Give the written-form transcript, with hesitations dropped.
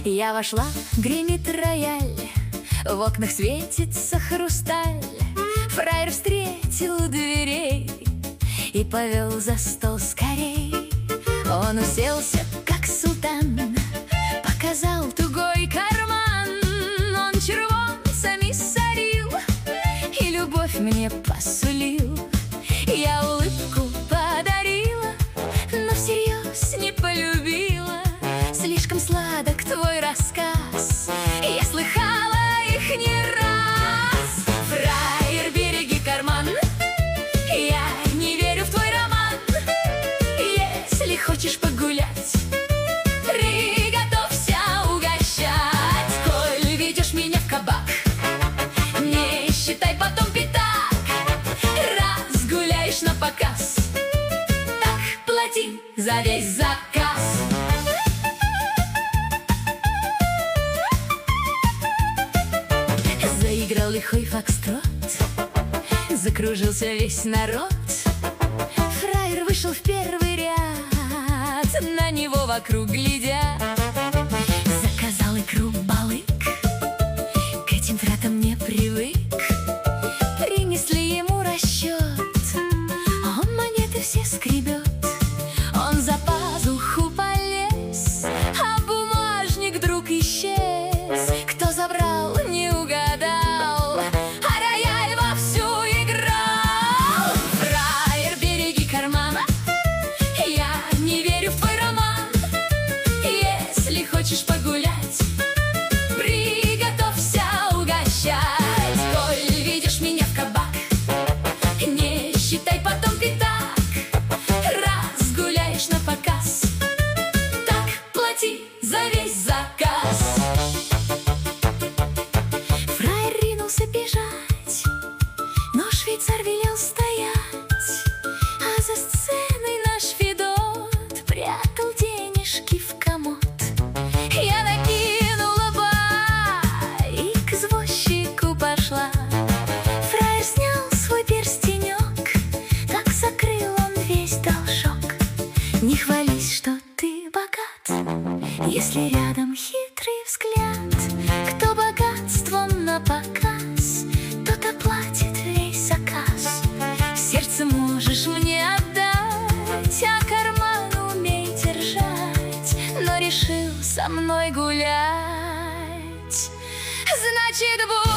Я вошла, гремит рояль, в окнах светится хрусталь. Фраер встретил у дверей и повел за стол скорей. Он уселся, как султан, показал тугой карман. Он червонцами сорил и любовь мне посулил. Я улыбку подарила, но всерьез не полюбила. Слишком сладок твой рассказ, я слыхала их не раз. Фраер, береги карман, я не верю в твой роман. Если хочешь погулять, приготовься угощать. Коль ведешь меня в кабак, не считай потом пятак. Раз гуляешь на показ, так плати за весь заказ. Заиграл лихой фокстрот, закружился весь народ. Фраер вышел в первый ряд, на него вокруг глядят. Заказал икру балык, к этим тратам не привык. Принесли ему расчет, он монеты все скребет. Он за пазуху полез, а бумажник вдруг исчез. Кто забрал, не угадал, а рояль вовсю играл. Фраер, береги карман, я не верю в твой роман. Если хочешь погулять, приготовься угощать. Коль видишь меня в кабак, не считай потом пятак. Раз гуляешь на показ, так плати за весь заказ. Фраер ринулся бежать, но швейцар велел стоять. А за сценой наш Федот прятал денежки в комод. Я накинула и к извозчику пошла. Фраер снял свой перстенек, так закрыл он весь должок. Не хвались, что ты богат, если рядом хитрый взгляд. Кто богатством на показ, тот оплатит весь заказ. Сердце можешь мне отдать, а карман умей держать. Но решил со мной гулять, значит,